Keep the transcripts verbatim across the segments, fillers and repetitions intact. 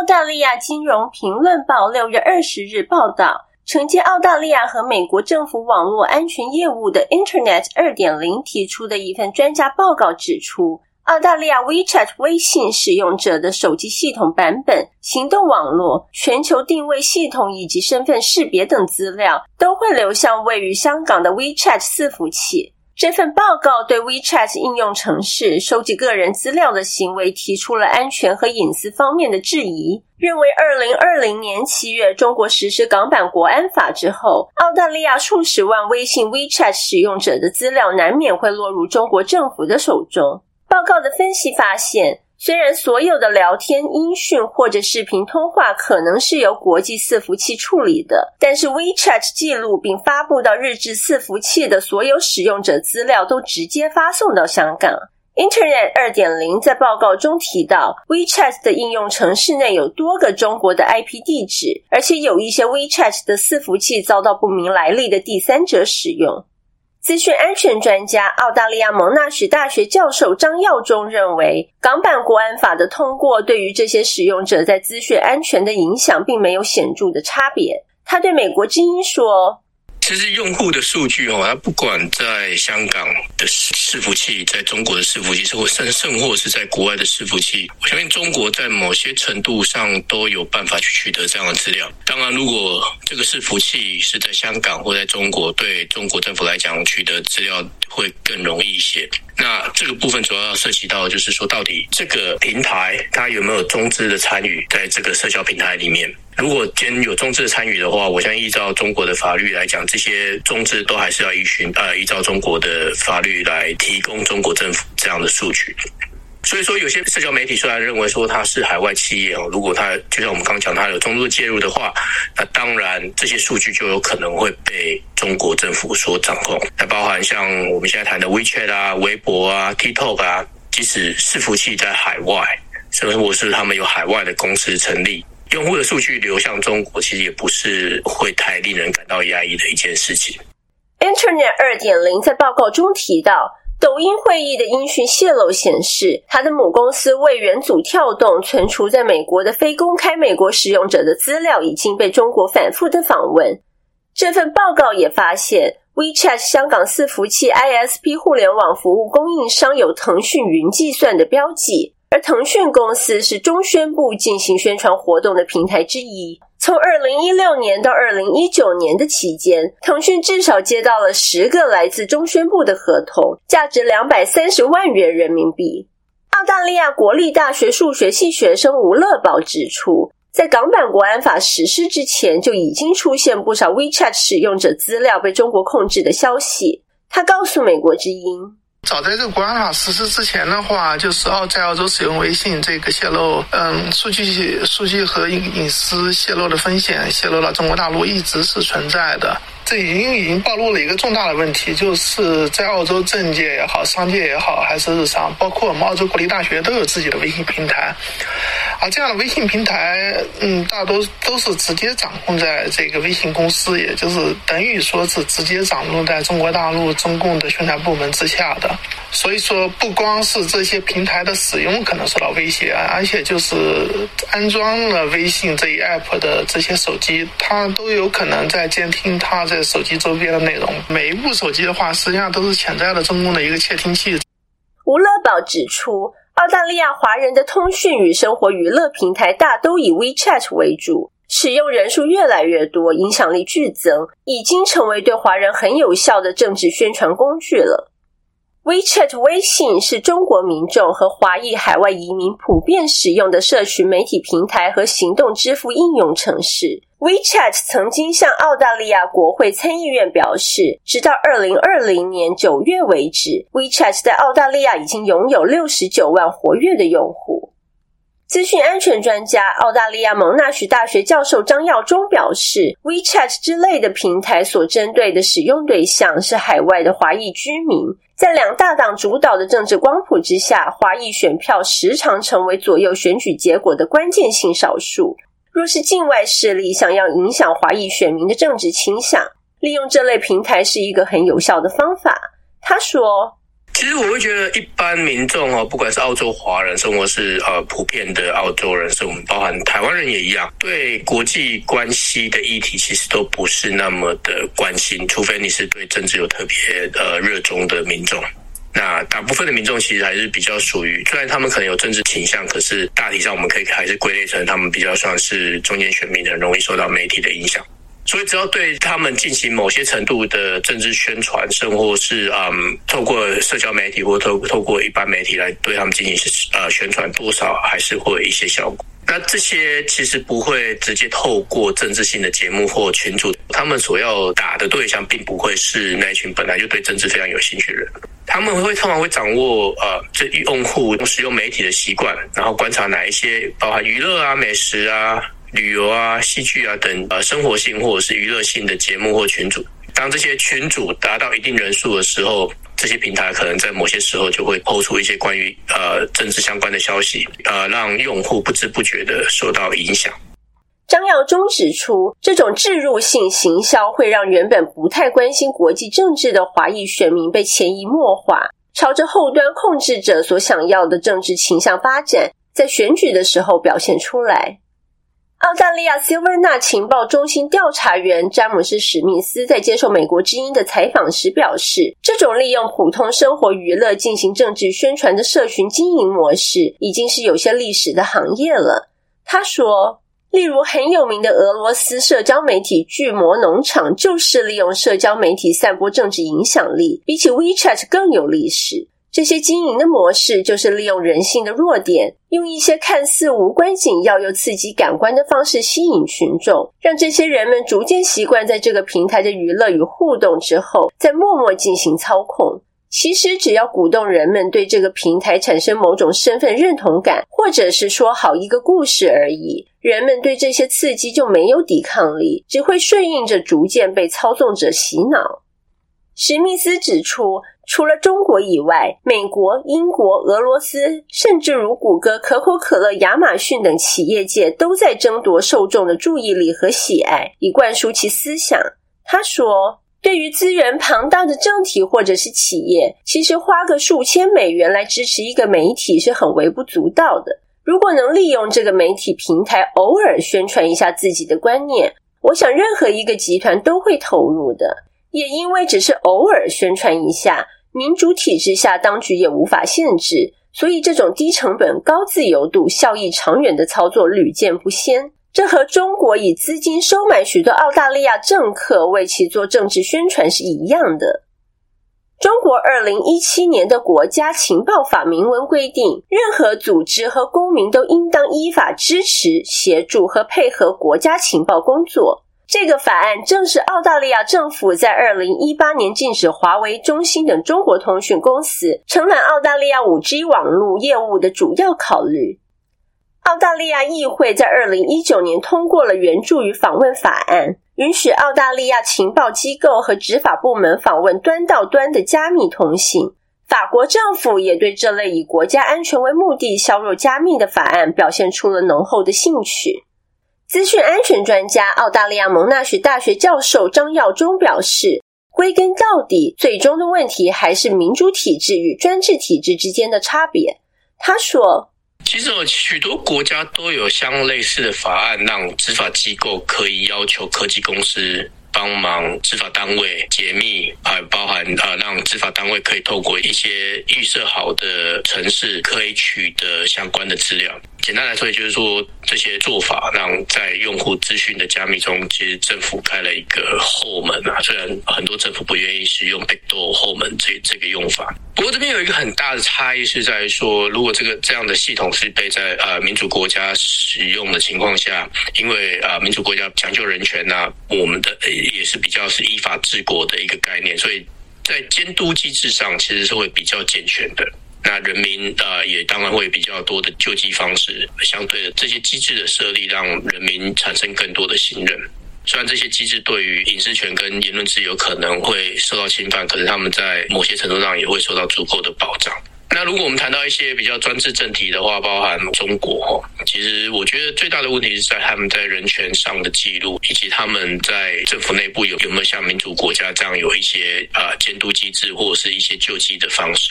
大利亚金融评论报六月二十日报道，承接澳大利亚和美国政府网络安全业务的 Internet 二点零 提出的一份专家报告指出，澳大利亚 WeChat 微信使用者的手机系统版本、行动网络、全球定位系统以及身份识别等资料都会流向位于香港的 WeChat 伺服器。这份报告对 WeChat 应用程式收集个人资料的行为提出了安全和隐私方面的质疑，认为二零二零年七月中国实施港版国安法之后，澳大利亚数十万微信 WeChat 使用者的资料难免会落入中国政府的手中。报告的分析发现，虽然所有的聊天、音讯或者视频通话可能是由国际伺服器处理的，但是 WeChat 记录并发布到日志伺服器的所有使用者资料都直接发送到香港。Internet 二点零 在报告中提到， WeChat 的应用程式内有多个中国的 I P 地址，而且有一些 WeChat 的伺服器遭到不明来历的第三者使用。资讯安全专家、澳大利亚蒙纳许大学教授张耀忠认为，港版国安法的通过对于这些使用者在资讯安全的影响并没有显著的差别。他对美国之音说， 其实用户的数据哦，它不管在香港的伺服器，在中国的伺服器，或甚甚或是在国外的伺服器，我相信中国在某些程度上都有办法去取得这样的资料。当然，如果这个伺服器是在香港或在中国，对中国政府来讲，取得资料会更容易一些。那这个部分主要要涉及到就是说，到底这个平台它有没有中资的参与在这个社交平台里面。如果今天有中资的参与的话，我相信依照中国的法律来讲，这些中资都还是要依循呃依照中国的法律来提供中国政府这样的数据。所以说，有些社交媒体虽然认为说它是海外企业哦，如果它就像我们刚刚讲，它有中资介入的话，那当然这些数据就有可能会被中国政府所掌控。那包含像我们现在谈的 WeChat 啊、微博啊、TikTok 啊，即使伺服器在海外，甚至或是他们有海外的公司成立，用户的数据流向中国，其实也不是会太令人感到压抑的一件事情。 Internet 二点零 在报告中提到，抖音会议的音讯泄露显示，它的母公司为元祖跳动存储在美国的非公开美国使用者的资料已经被中国反复的访问。这份报告也发现， WeChat 香港伺服器 I S P 互联网服务供应商有腾讯云计算的标记，而腾讯公司是中宣部进行宣传活动的平台之一。从二零一六年到二零一九年的期间，腾讯至少接到了十个来自中宣部的合同，价值两百三十万元人民币。澳大利亚国立大学数学系学生吴乐宝指出，在港版国安法实施之前，就已经出现不少 WeChat 使用者资料被中国控制的消息。他告诉美国之音， 早在这个国安法实施之前的话，就是澳在澳洲使用微信这个泄露，嗯，数据数据和隐私泄露的风险泄露到中国大陆一直是存在的。这已经已经暴露了一个重大的问题，就是在澳洲政界也好，商界也好，还是日常，包括我们澳洲国立大学都有自己的微信平台。而这样的微信平台，嗯，大多都是直接掌控在这个微信公司，也就是等于说是直接掌控在中国大陆中共的宣传部门之下的。所以说，不光是这些平台的使用可能受到威胁，而且就是安装了微信这一 app 的这些手机，它都有可能在监听它在手机周边的内容。每一部手机的话，实际上都是潜在的中共的一个窃听器。 吴乐宝指出，澳大利亚华人的通讯与生活娱乐平台大都以 WeChat 为主，使用人数越来越多，影响力剧增，已经成为对华人很有效的政治宣传工具了。WeChat 微信是中国民众和华裔海外移民普遍使用的社群媒体平台和行动支付应用程式。WeChat 曾经向澳大利亚国会参议院表示，直到二零二零年九月为止， WeChat 在澳大利亚已经拥有六十九万活跃的用户。资讯安全专家、澳大利亚蒙纳许大学教授张耀忠表示， WeChat 之类的平台所针对的使用对象是海外的华裔居民。在两大党主导的政治光谱之下，华裔选票时常成为左右选举结果的关键性少数。若是境外势力想要影响华裔选民的政治倾向，利用这类平台是一个很有效的方法。他说， 其其实我会觉得一般民众哦，不管是澳洲华人，甚或是呃普遍的澳洲人，甚至包含台湾人也一样，对国际关系的议题其实都不是那么的关心，除非你是对政治有特别呃热衷的民众。那大部分的民众其实还是比较属于，虽然他们可能有政治倾向，可是大体上我们可以还是归类成他们比较算是中间选民，很容易受到媒体的影响。所以只要对他们进行某些程度的政治宣传，甚或是嗯透过社交媒体或透透过一般媒体来对他们进行呃宣传，多少还是会有一些效果。那这些其实不会直接透过政治性的节目或群组，他们所要打的对象并不会是那一群本来就对政治非常有兴趣的人。他们会通常会掌握呃这用户使用媒体的习惯，然后观察哪一些包含娱乐啊、美食啊、旅游啊、戏剧啊等呃生活性或者是娱乐性的节目或群组。当这些群组达到一定人数的时候，这些平台可能在某些时候就会抛出一些关于呃政治相关的消息，呃让用户不知不觉的受到影响。 张耀忠指出，这种置入性行销会让原本不太关心国际政治的华裔选民被潜移默化，朝着后端控制者所想要的政治倾向发展，在选举的时候表现出来。澳大利亚 Silverna 情报中心调查员詹姆斯·史密斯在接受美国之音的采访时表示，这种利用普通生活娱乐进行政治宣传的社群经营模式已经是有些历史的行业了。他说，例如很有名的俄罗斯社交媒体巨魔农场就是利用社交媒体散播政治影响力，比起 WeChat 更有历史。这些经营的模式就是利用人性的弱点，用一些看似无关紧要又刺激感官的方式吸引群众，让这些人们逐渐习惯在这个平台的娱乐与互动之后，再默默进行操控。其实只要鼓动人们对这个平台产生某种身份认同感，或者是说好一个故事而已，人们对这些刺激就没有抵抗力，只会顺应着逐渐被操纵者洗脑。史密斯指出，除了中国以外，美国、英国、俄罗斯，甚至如谷歌、可口可乐、亚马逊等企业界都在争夺受众的注意力和喜爱，以灌输其思想。他说，对于资源庞大的政体或者是企业，其实花个数千美元来支持一个媒体是很微不足道的。如果能利用这个媒体平台偶尔宣传一下自己的观念，我想任何一个集团都会投入的。也因为只是偶尔宣传一下，民主体制下当局也无法限制，所以这种低成本、高自由度、效益长远的操作屡见不鲜。这和中国以资金收买许多澳大利亚政客为其做政治宣传是一样的。中国二零一七年的国家情报法明文规定，任何组织和公民都应当依法支持、协助和配合国家情报工作。这个法案正是澳大利亚政府在二零一八年禁止华为、中兴等中国通讯公司承揽澳大利亚 五 G 网络业务的主要考虑。澳大利亚议会在二零一九年通过了援助与访问法案，允许澳大利亚情报机构和执法部门访问端到端的加密通信。法国政府也对这类以国家安全为目的削弱加密的法案表现出了浓厚的兴趣。资讯安全专家、澳大利亚蒙纳许大学教授张耀忠表示，归根到底，最终的问题还是民主体制与专制体制之间的差别。他说， 其实有许多国家都有相类似的法案，让执法机构可以要求科技公司帮忙执法单位解密，还包含呃让执法单位可以透过一些预设好的程式可以取得相关的资料。简单来说，也就是说，这些做法让在用户资讯的加密中，其实政府开了一个后门啊。虽然很多政府不愿意使用 backdoor 后门这这个用法，不过这边有一个很大的差异是在于说，如果这个这样的系统是被在呃民主国家使用的情况下，因为呃民主国家讲究人权啊，我们的也是比较是依法治国的一个概念，所以在监督机制上其实是会比较健全的。那人民呃也当然会比较多的救济方式，相对的这些机制的设立让人民产生更多的信任。虽然这些机制对于隐私权跟言论自由可能会受到侵犯，可是他们在某些程度上也会受到足够的保障。那如果我们谈到一些比较专制政体的话，包含中国，其实我觉得最大的问题是在他们在人权上的记录，以及他们在政府内部有有没有像民主国家这样有一些呃监督机制或者是一些救济的方式。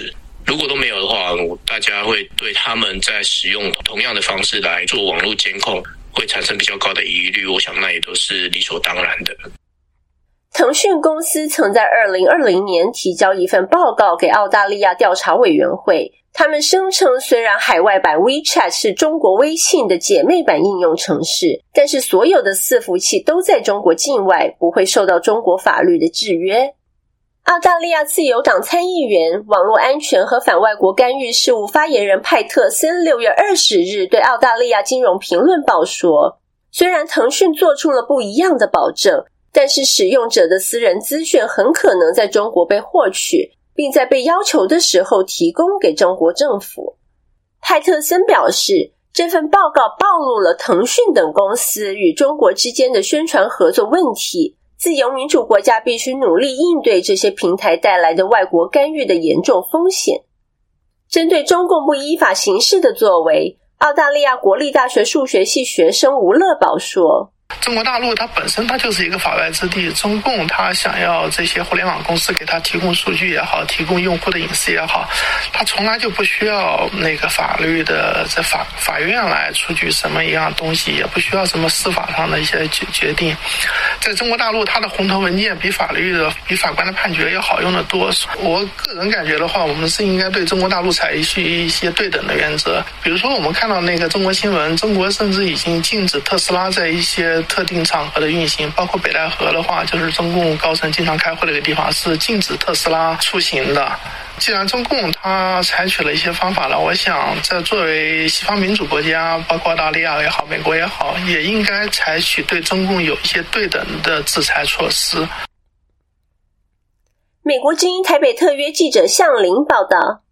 如果都没有的话，大家会对他们在使用同样的方式来做网络监控会产生比较高的疑虑，我想那也都是理所当然的。 腾讯公司曾在二零二零年提交一份报告给澳大利亚调查委员会，他们声称虽然海外版 WeChat 是中国微信的姐妹版应用程式，但是所有的伺服器都在中国境外，不会受到中国法律的制约。澳大利亚自由党参议员、网络安全和反外国干预事务发言人派特森六月二十日对澳大利亚金融评论报说，虽然腾讯做出了不一样的保证，但是使用者的私人资讯很可能在中国被获取，并在被要求的时候提供给中国政府。派特森表示，这份报告暴露了腾讯等公司与中国之间的宣传合作问题，自由民主国家必须努力应对这些平台带来的外国干预的严重风险。针对中共不依法行事的作为，澳大利亚国立大学数学系学生吴乐宝说， 中国大陆它本身它就是一个法外之地，中共它想要这些互联网公司给它提供数据也好，提供用户的隐私也好，它从来就不需要那个法律的在法法院来出具什么一样东西，也不需要什么司法上的一些决决定。在中国大陆，它的红头文件比法律的比法官的判决要好用得多。我个人感觉的话，我们是应该对中国大陆采取一些对等的原则。比如说我们看到那个中国新闻，中国甚至已经禁止特斯拉在一些特定场合的运行，包括北戴河的话，就是中共高层经常开会的一个地方，是禁止特斯拉出行的。既然中共它采取了一些方法了，我想在作为西方民主国家，包括澳大利亚也好，美国也好，也应该采取对中共有一些对等的制裁措施。 美国之音台北特约记者向林报道。